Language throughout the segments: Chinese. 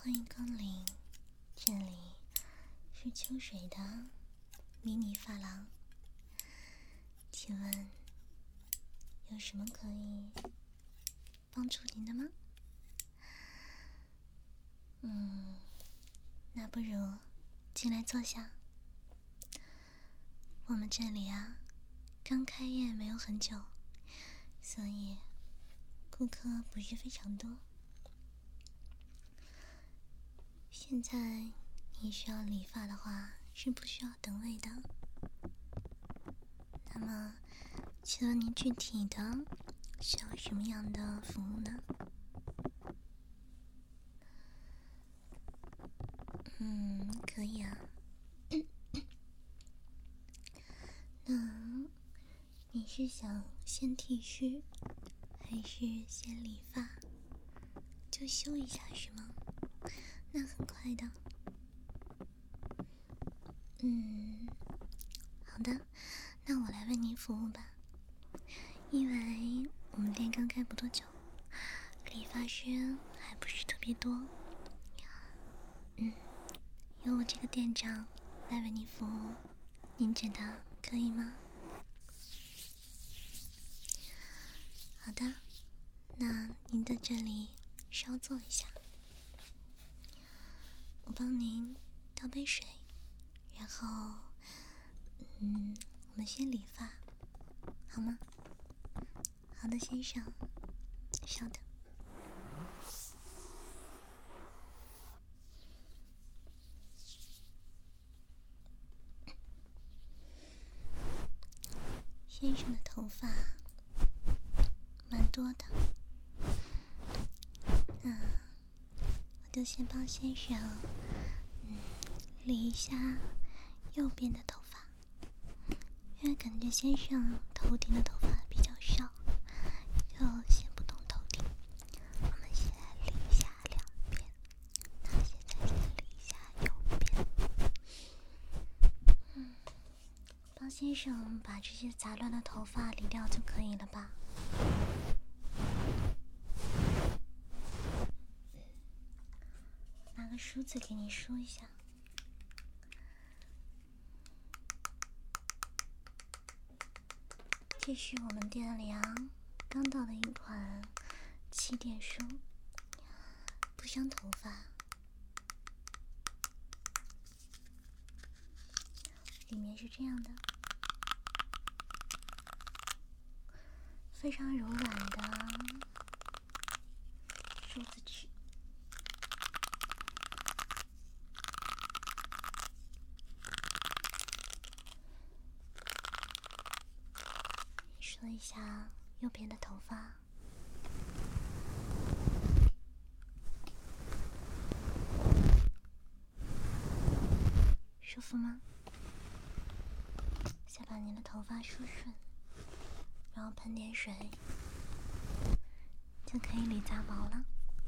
欢迎光临，这里是秋水的迷你发廊，请问有什么可以帮助您的吗？那不如进来坐下。我们这里啊，刚开业没有很久，所以顾客不是非常多。现在你需要理发的话，是不需要等位的。那么，请问您具体的需要什么样的服务呢？可以啊。那你是想先剃须，还是先理发？就修一下是吗？那很快的。好的，那我来为您服务吧。因为我们店刚开不多久，理发师还不是特别多。由我这个店长来为您服务，您觉得可以吗？好的，那您在这里稍坐一下，我帮您倒杯水，然后我们先理发，好吗？好的，先生，稍等。先生的头发蛮多的，那我就先帮先生理一下右边的头发，因为感觉先生头顶的头发比较少，就先不动头顶。我们先来理一下两边，那现在先理一下右边。帮先生把这些杂乱的头发理掉就可以了吧？拿个梳子给你梳一下。这是我们店里刚到的一款气垫梳，不伤头发，里面是这样的，非常柔软的梳子纸。梳一下右边的头发，舒服吗？先把您的头发梳顺，然后喷点水，就可以理杂毛了。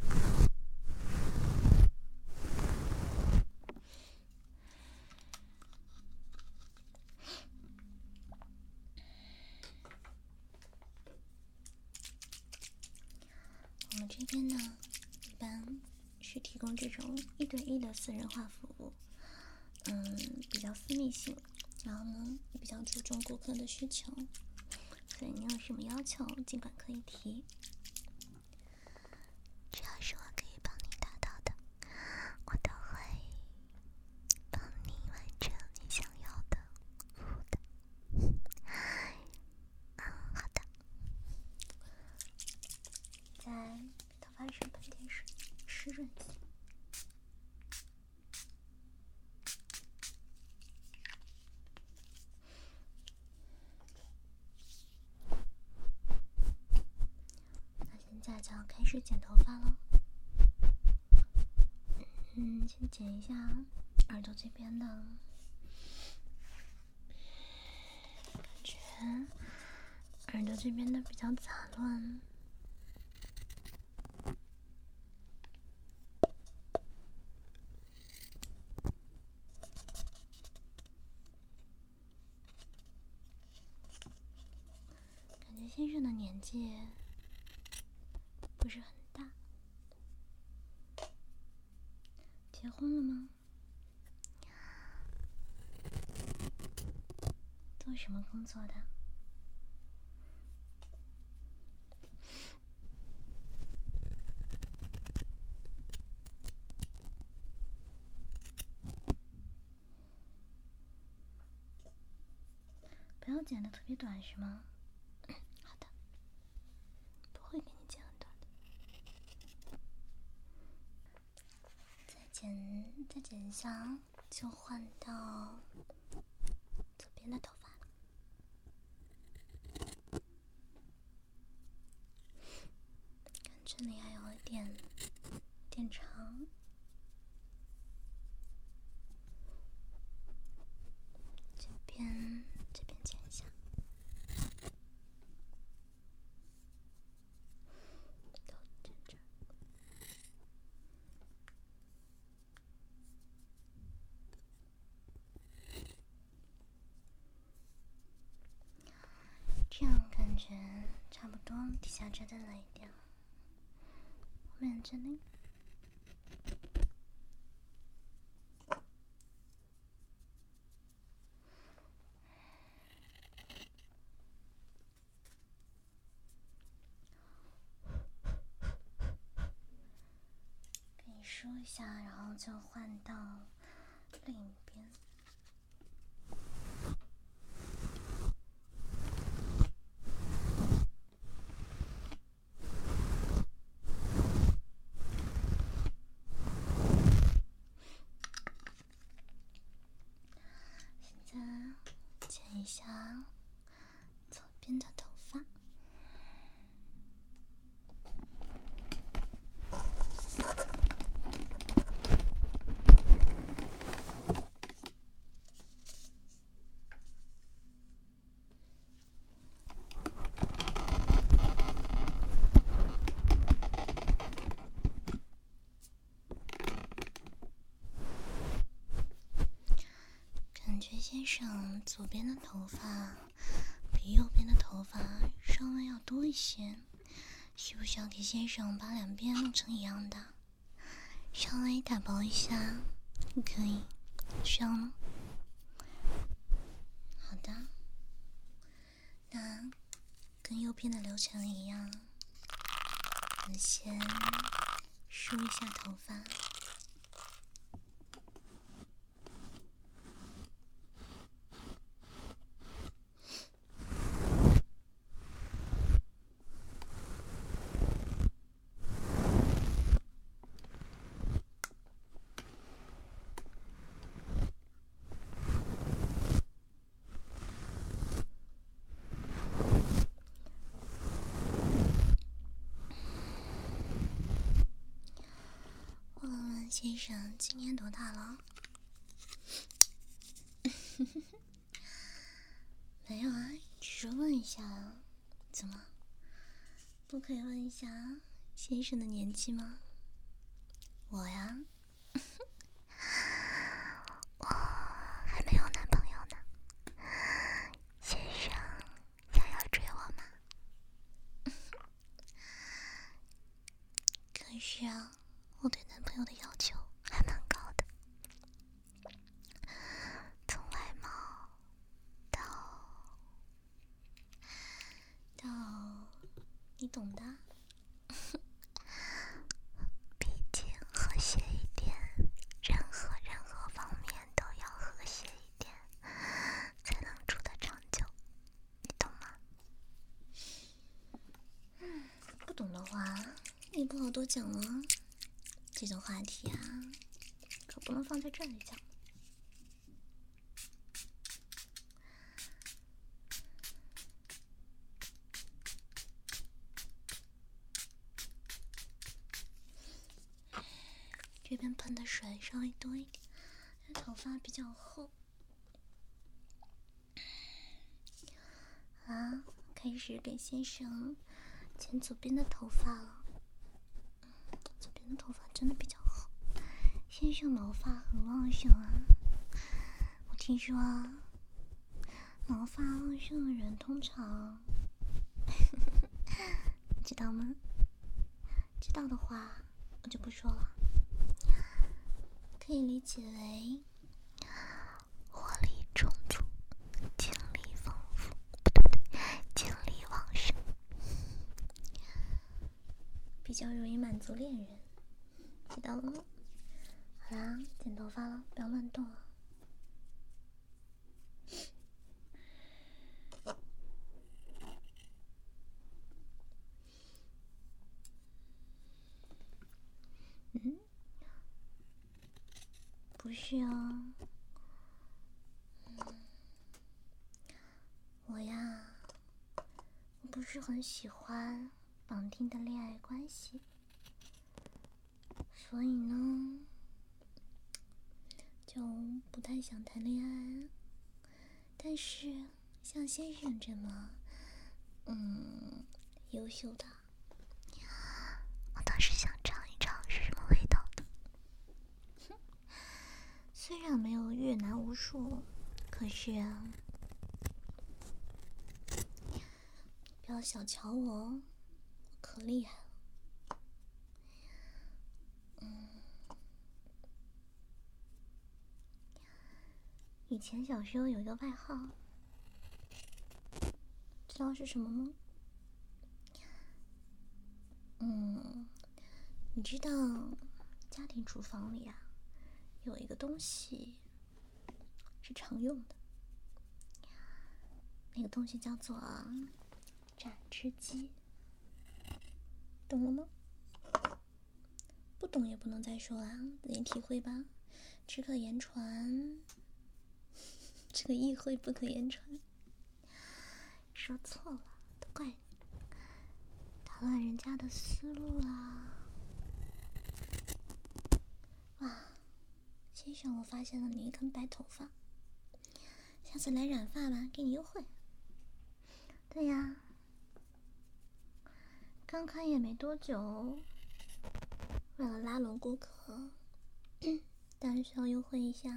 我们这边呢，一般是提供这种1对1的私人化服务，比较私密性，然后呢也比较注重顾客的需求，所以你有什么要求尽管可以提，只要是我可以帮你达到的，我都会帮你完成你想要的服务的。好的，在头发上喷点水，湿润一下。现在就要开始剪头发了。先剪一下耳朵这边的，感觉耳朵这边的比较杂乱。感觉先生的年纪不是很大， 结婚了吗？做什么工作的？不要剪得特别短是吗？好的，不会给你剪很短的。再剪一下，就换到左边的头发了。看这里还有一点长。这边剪一下，都剪这儿。这样感觉差不多，底下这再来一点，后面这里。梳一下，然后就换到另一边。现在剪一下左边的头发。感觉先生左边的头发比右边的头发稍微要多一些，需不需要给先生把两边弄成一样的？稍微打薄一下，可以。需要吗？好的，那跟右边的流程一样，我们先梳一下头发。先生今年多大了？没有啊，只是问一下啊。怎么？不可以问一下先生的年纪吗？我呀，我还没有男朋友呢。先生想要追我吗？可是啊，我对男朋友的要求还蛮高的，从外貌到你懂的。毕竟和谐一点，任何方面都要和谐一点，才能处得长久，你懂吗？不懂的话也不好多讲了。这种话题啊，可不能放在这里讲。这边喷的水稍微多一点，因为头发比较厚。啊，开始给先生剪左边的头发了。左边的头发真的比较厚，先生毛发很旺盛啊。我听说啊，毛发旺盛的人通常知道吗？知道的话我就不说了。 可以理解为活力充足、精力丰富，不对不对，精力旺盛，比较容易满足恋人，知道了吗？好啦，剪头发了，不要乱动啊。不是哦，我呀，我不是很喜欢绑定的恋爱关系，所以呢，就不太想谈恋爱。但是像先生这么，优秀的，我倒是想尝一尝是什么味道的。虽然没有越南无数，可是啊，不要小瞧我，我可厉害了。以前小时候有一个外号，知道是什么吗？你知道家庭厨房里啊，有一个东西是常用的，那个东西叫做榨汁机，懂了吗？不懂也不能再说啦，自己体会吧。只可言传，这个意会不可言传。说错了，都怪你，打乱人家的思路啦。哇，先生，我发现了你一根白头发，下次来染发吧，给你优惠。对呀，刚开业没多久，为了拉拢顾客，当然需要优惠一下。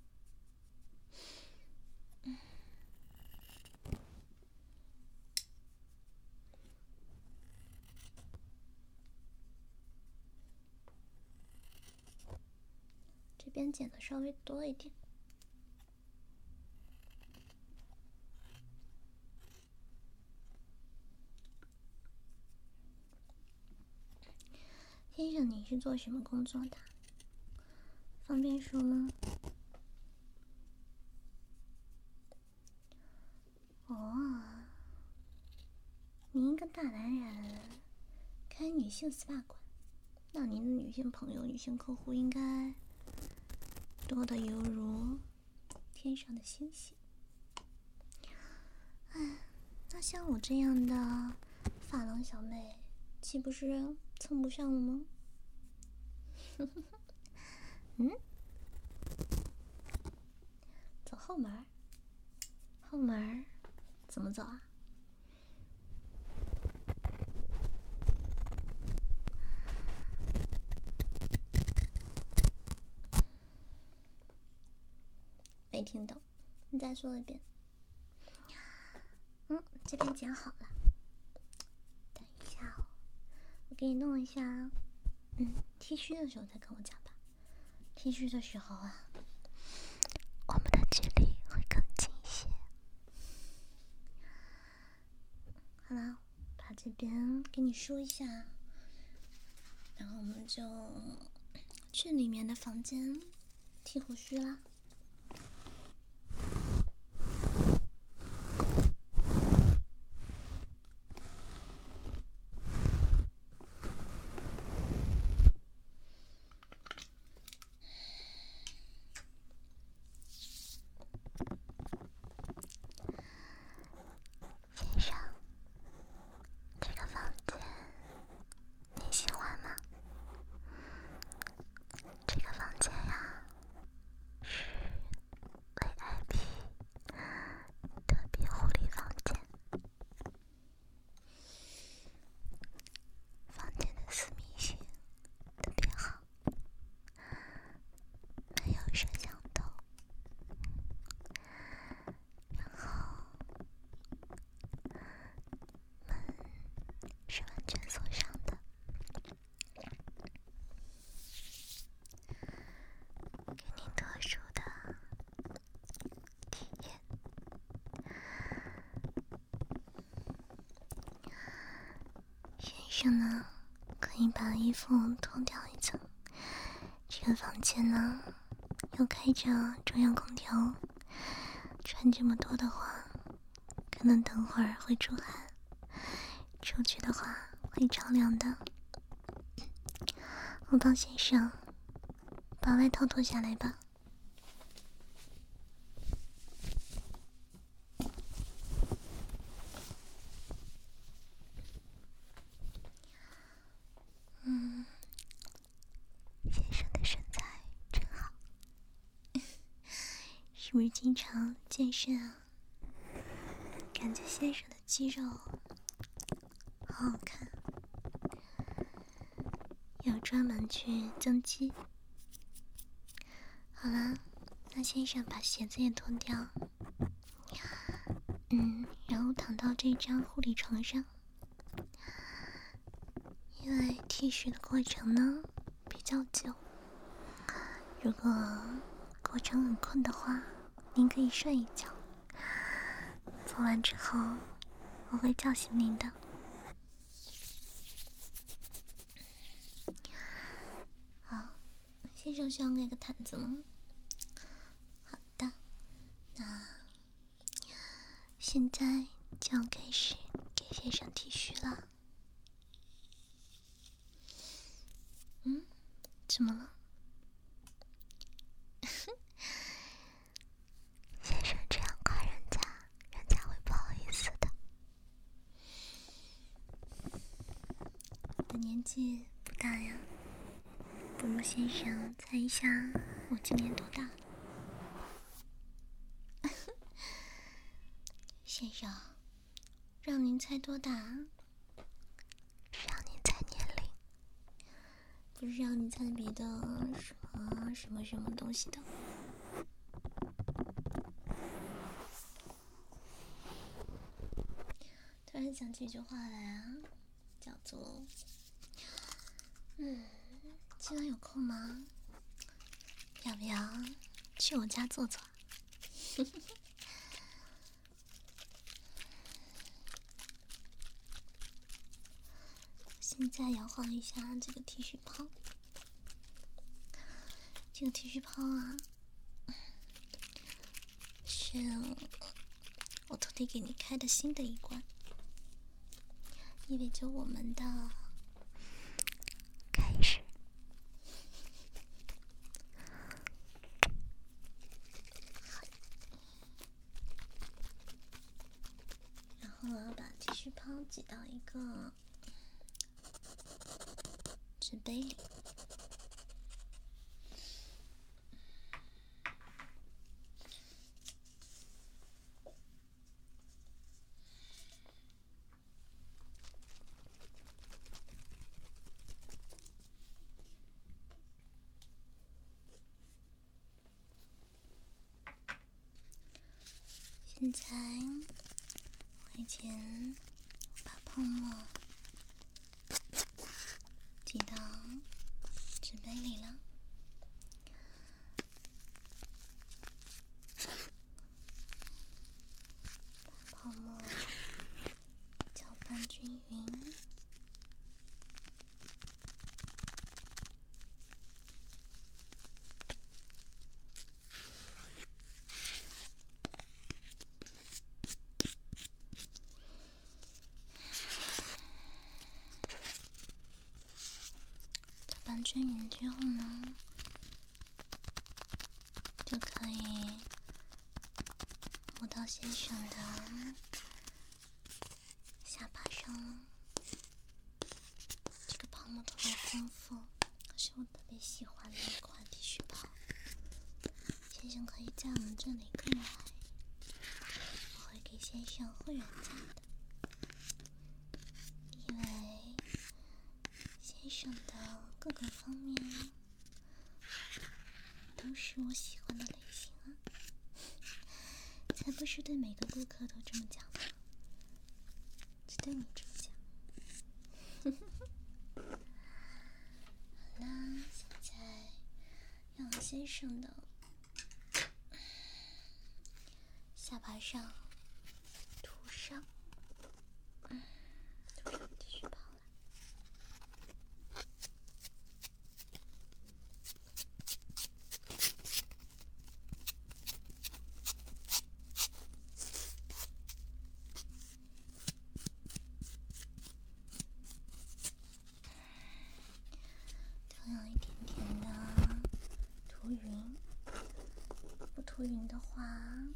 这边剪的稍微多一点。先生，你是做什么工作的？方便说吗？哦，您一个大男人开女性 SPA 馆，那您的女性朋友、女性客户应该多得犹如天上的星星。哎，那像我这样的发廊小妹，岂不是蹭不上了吗？走后门。后门怎么走啊？没听懂，你再说一遍。这边剪好了，等一下哦，我给你弄一下。剃须的时候再跟我讲吧。剃须的时候啊，我们的距离会更近一些。好了，把这边给你梳一下，然后我们就去里面的房间剃胡须啦。先生，这个房间你喜欢吗？这个房间呀，是生呢，可以把衣服脱掉一层。这个房间呢，又开着中央空调，穿这么多的话，可能等会儿会出汗，出去的话会着凉的。我帮先生把外套脱下来吧。先生的身材真好，是不是经常健身啊？感觉先生的肌肉好好看，要专门去增肌。好了，那先生把鞋子也脱掉，然后躺到这张护理床上。因为剃须的过程呢比较久，如果过程很困的话，您可以睡一觉，做完之后我会叫醒您的。好，先生需要那个毯子吗？好的，那现在就要开始给先生剃须了。怎么了？先生这样夸人家，人家会不好意思的。我的年纪不大呀，不如先生猜一下我今年多大？先生，让您猜多大？让您猜年龄，不是让你猜别的什么东西的。突然想起一句话来啊，叫做今晚有空吗？要不要去我家坐坐？现在摇晃一下这个剃须泡，这个剃须泡啊，是我特地给你开的新的一罐，意味着我们的开始。然后我要把剃须泡挤到一个纸杯里。现在我已经把泡沫挤到纸杯里了，把泡沫搅拌均匀。拌均匀之后呢，就可以抹到先生的下巴上了。这个泡沫特别丰富，是我特别喜欢的一款剃须泡。先生可以在我们这里购买，我会给先生会员价的。因为先生的各个方面都是我喜欢的类型啊，才不是对每个顾客都这么讲的，只对你这么讲。好啦，现在让先生的下巴上涂上剃须泡了。 一点点的涂匀，不涂匀的话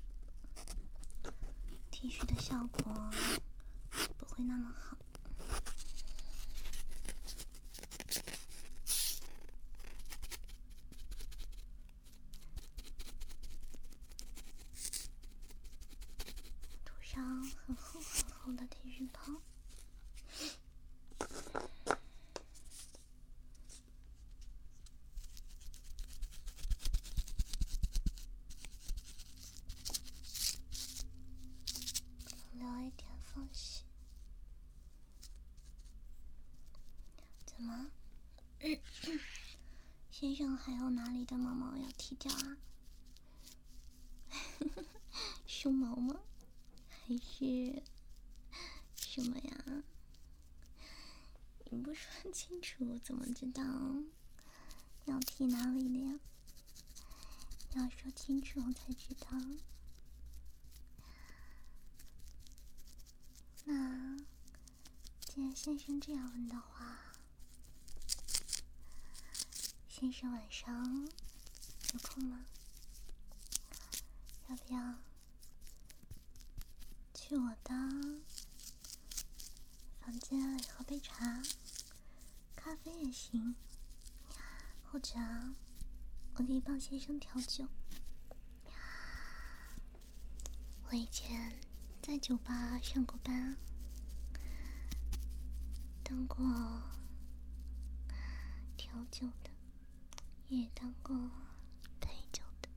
，T 恤的效果不会那么好。涂上很厚很厚的 T 恤袍。留一点缝隙。怎么？先生还有哪里的毛毛要剃掉啊？胸毛吗？还是什么呀？你不说清楚，我怎么知道要剃哪里的呀？要说清楚我才知道。那既然先生这样问的话，先生晚上有空吗？要不要去我的房间里喝杯茶，咖啡也行，或者我可以帮先生调酒。我以前在酒吧上过班，当过调酒的，也当过陪酒的。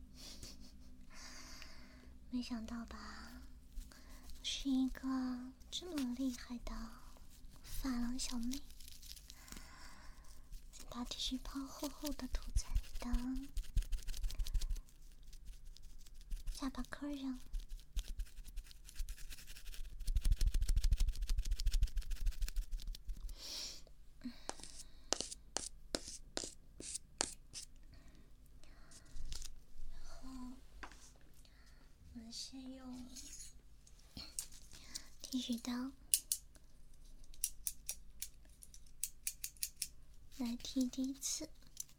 没想到吧，我是一个这么厉害的发廊小妹，把 T 恤袍厚厚的涂在你的下巴颏上。我们先用剃须刀来剃第一次。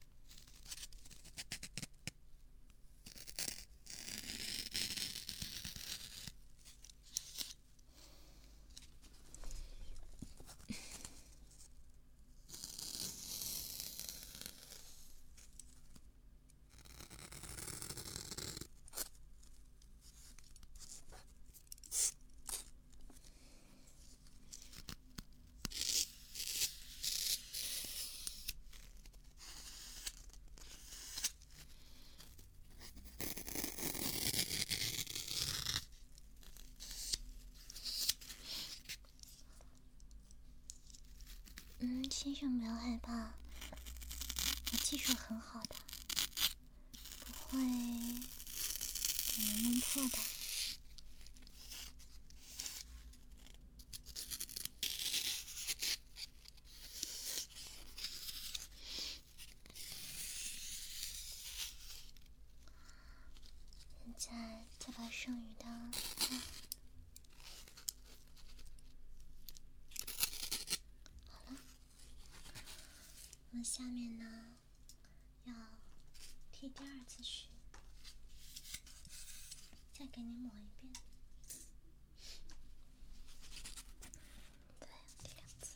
先生不要害怕，我技术很好的，不会给你弄破的。现在再把剩余的我们下面呢要剃第二次须，再给你抹一遍。对，剃两次。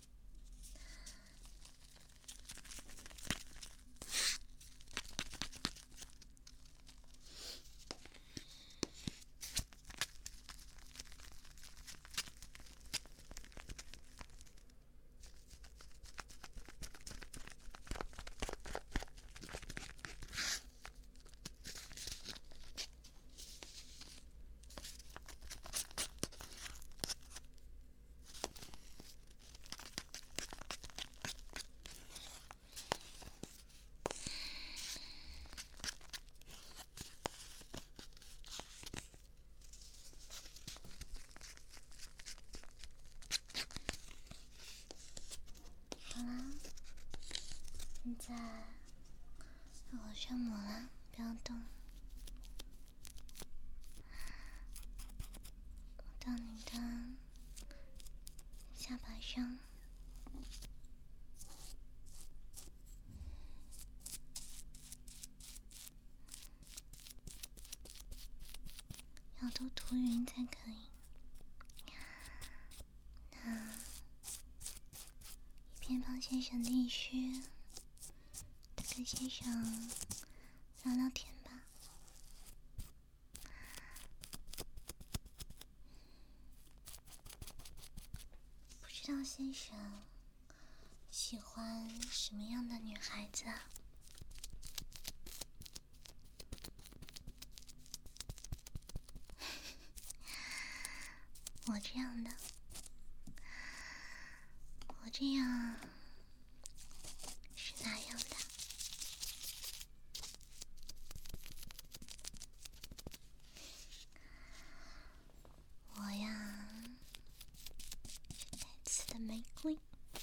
好啦，现在往上抹了，不要动。到你的下巴上， 都涂匀才可以。那一边帮先生剃须，跟先生聊聊天吧。不知道先生喜欢什么样的女孩子啊？我这样的，我这样是哪样的？我呀，是带刺的玫瑰，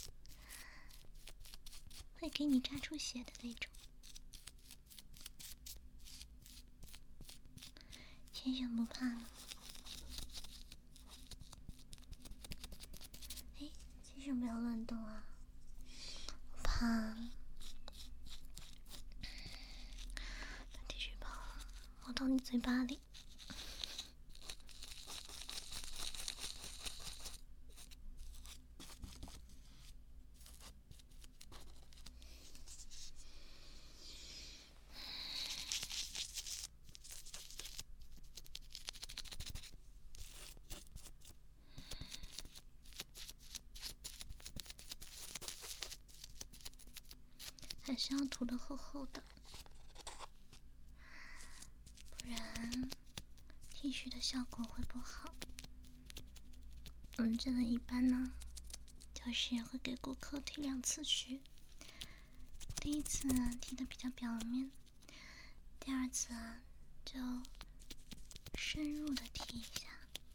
会给你扎出血的那种。先生不怕吗？哎，先生不要乱动啊，我怕把剃须包凹到你嘴巴里。还是要涂得厚厚的，不然剃须的效果会不好。这个一般呢，就是会给顾客剃2次须。第一次呢，剃的比较表面；第二次啊，就深入的剃一下，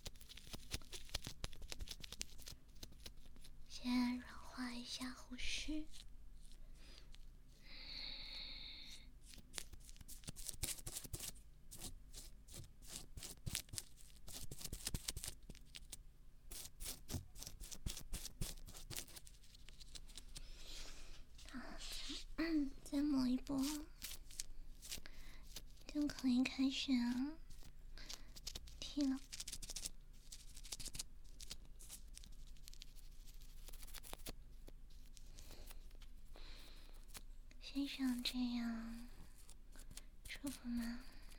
先软化一下胡须。再抹一波，就可以开始剃了。先生这样舒服吗？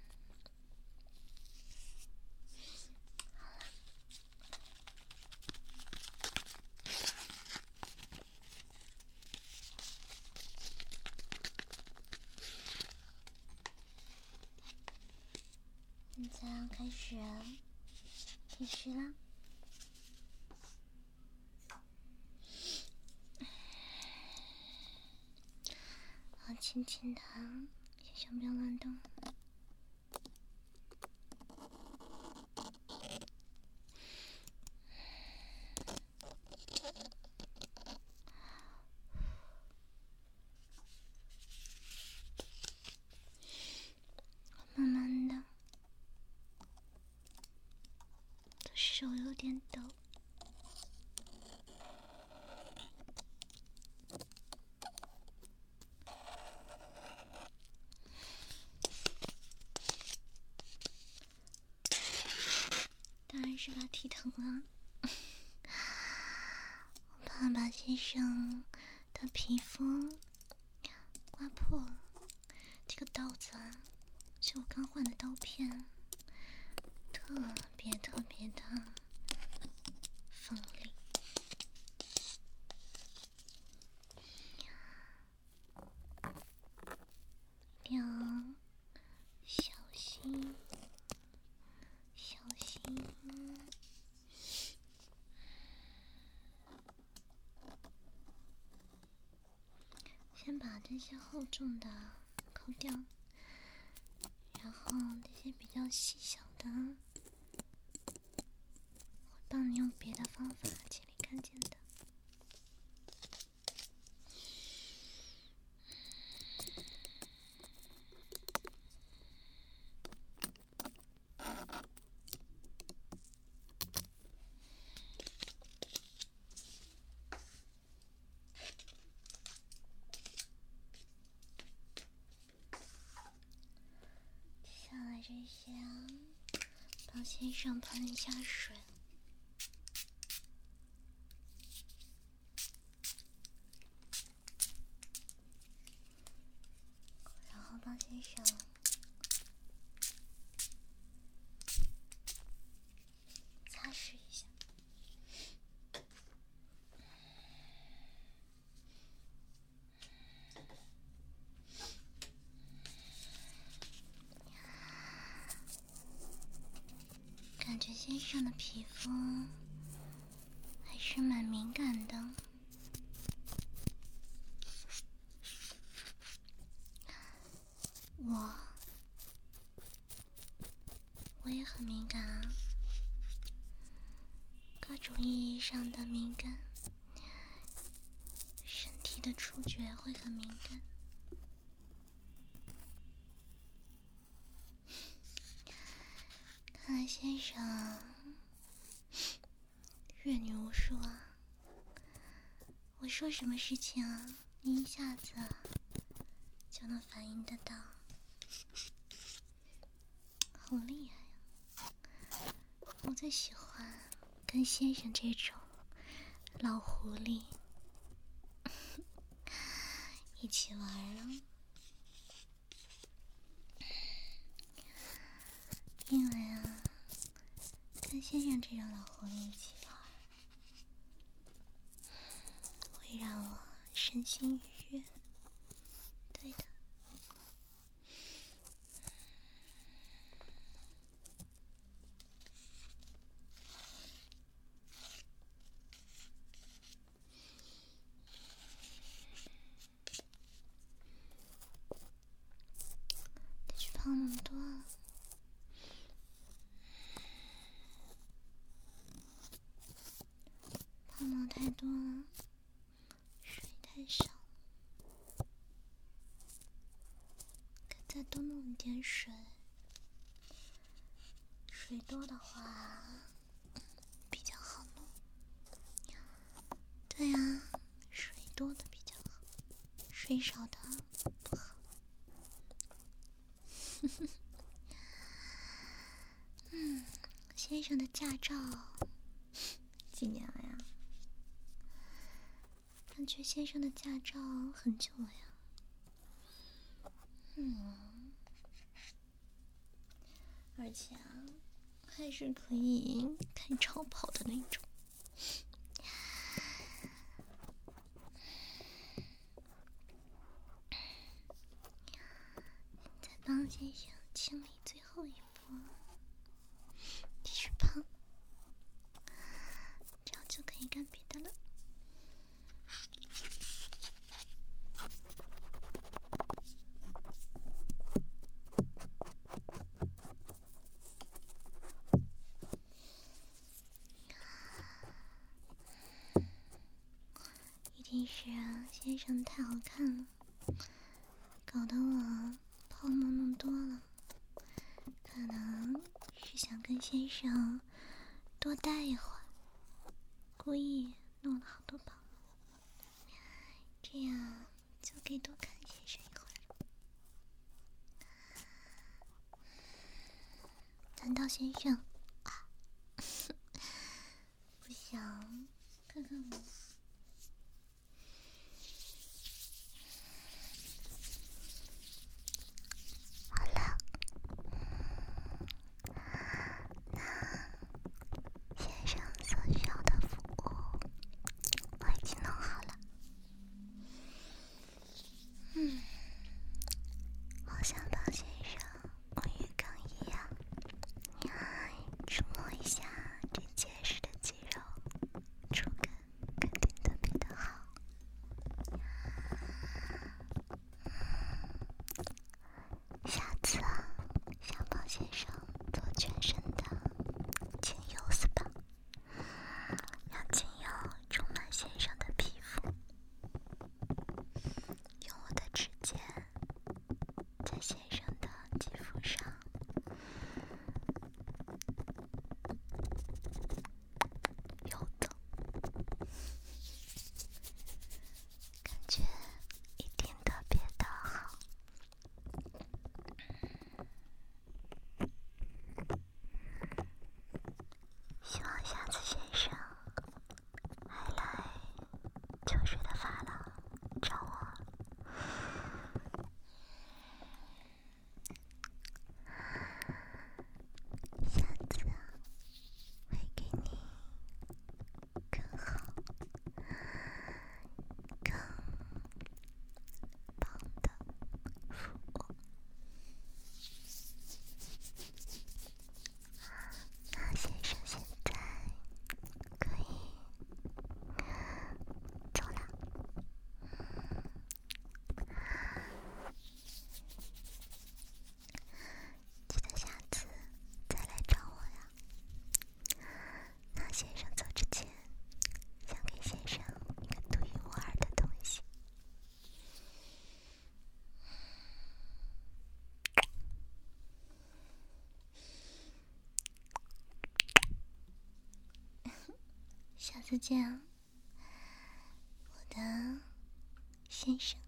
现在要开始剃须啦。好，轻轻的，先生不要乱动。慢慢的，我的手有点抖。当然是怕剃疼了，我怕把先生的皮肤刮破了。这个刀子啊，是我刚换的刀片，特别的锋利。一定要小心，小心。先把这些厚重的抠掉，然后这些比较细小的，会帮你用别的方法清理干净的。接下来这些啊， 帮先生喷一下水，然后帮先生擦拭一下。感觉先生的皮肤还是蛮敏感的，我也很敏感啊，各种意义上的敏感，身体的触觉会很敏感。看来先生阅女无数啊，我说什么事情啊，你一下子就能反应得到，好厉害呀！我最喜欢跟先生这种老狐狸一起玩了，因为啊，跟先生这种老狐狸一起玩，会让我身心愉悦。对的。得去泡那么多啊，泡沫太多了，水太少，再多弄一点水。水多的话比较好弄。对呀，水多的比较好，水少的不好。先生的驾照几年了呀？感觉先生的驾照很久了呀。而且啊，还是可以开超跑的那种。再帮先生清理最后一波，继续泡，这样就可以干别的了。一定是先生太好看了，搞得我泡沫弄多了，可能是想跟先生多待一会儿，故意弄了好多泡沫，这样就可以多看先生一会儿了。难道先生不想看看我？好了，那先生所需要的服务我已经弄好了。好像帮先生沐浴更一样， 希望下次先生还来秋水的发廊找我。下次啊，会给你更好、更棒的服务。那先生现在可以走了。记得下次再来找我呀。那先生走之前，想给先生一个独一无二的东西。下次见啊，我的先生。